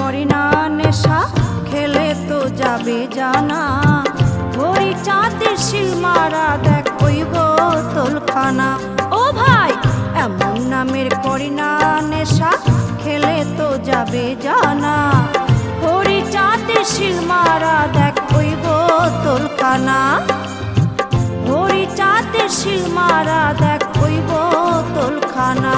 করি না নেশা, খেলে তো যাবে জানা। হরি চাঁদের শিল মারা দেখ ওই বোতলখানা। ও ভাই এমন নামের করি না নেশা, খেলে তো যাবে জানা। হরি চাঁদের শিল মারা দেখ ওই বোতলখানা। হরি চাঁদের শিল মারা দেখ ওই বোতলখানা।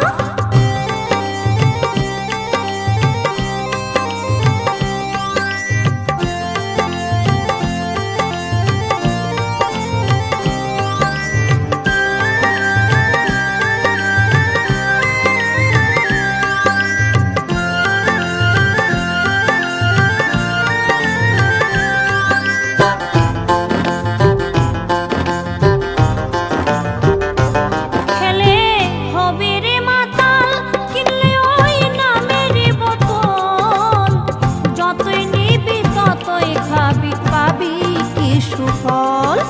সুফল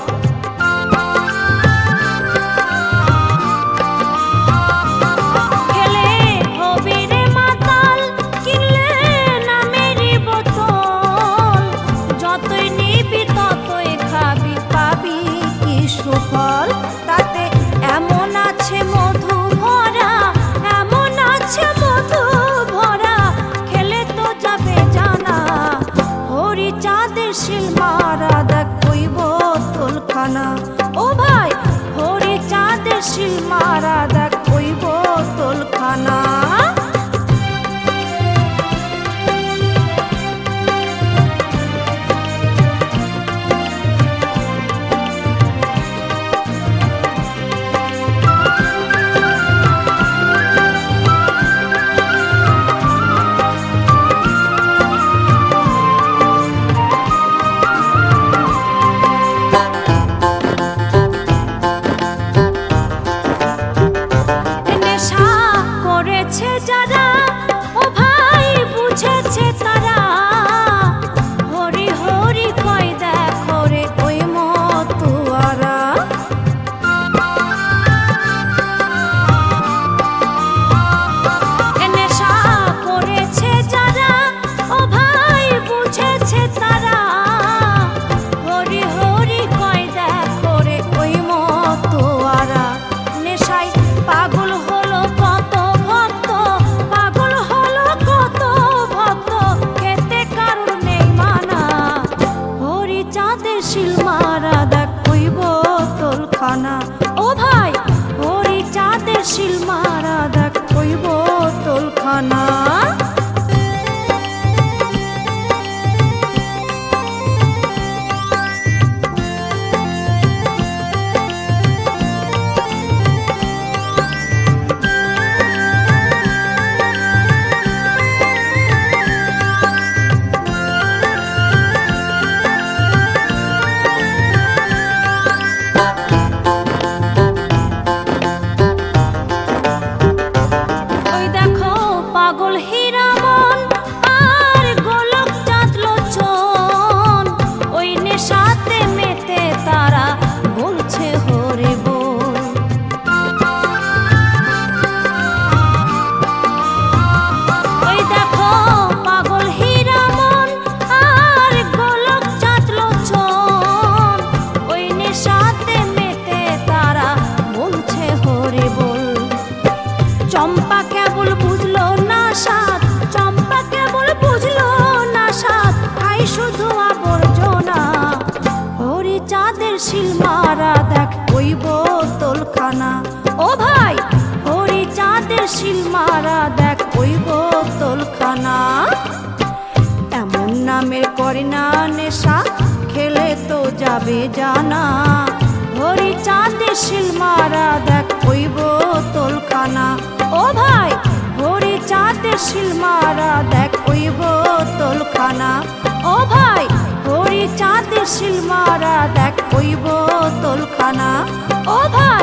খেলে হবি রে মাতাল, কিনলে নামেরই বোতল। যতই নিবি ততই খাবি, পাবি কি সুফল। তাতে এমন আছে মধু ভরা, এমন আছে মধু ভরা, খেলে তো যাবে জানা। হরি চাঁদের শিল মারা দেখ ওই বোতলখানা। ও ভাই হরি চাঁদের শিল মারা দেখ ওই বোতলখানা। যারা ও ভাই বুঝেছে তারা, হরি হরি কয় দেখো রে ওই মতুয়ারা। নেশা করেছে যারা ও ভাই বুঝেছে তারা, হরি হরি কয় দেখো রে ওই মতুয়ারা। নেশায় পাগল হলো কত ভক্ত, পাগল হলো কত ভক্ত, খেতে কারণ নেই মানা। হরি চাঁদের শিল মারা দেখ ওই বোতলখানা। ও ভাই হরি চাঁদের শিল মারা দেখ ওই বোতলখানা। পাগল হীরামন আর গোলক চাঁদ লোচন, ওই নেশাতে মেতে তারা বলছে হরি বল। ওই দেখো পাগল হীরামন আর গোলক চাঁদ লোচন, ওই নেশাতে মেতে তারা বলছে হরি বল। চম্পা কেবল বুঝলো না সাত, চম্পা কেবল বুঝলো না সাত, খাই শুধু আবর্জনা। হরি চাঁদের শিল মারা দেখ ওই বোতলখানা। ও ভাই হরি চাঁদের শিল মারা দেখ ওই বোতলখানা। এমন নামের করে না নেশা, খেলে তো যাবে জানা। হরি চাঁদের শিল মারা দেখ ওই বোতলখানা। ও ভাই হরি চাঁদের শিল মারা দেখ ওই বোতলখানা। ও ভাই হরি চাঁদের শিল মারা দেখ ওই বোতলখানা। ও ভাই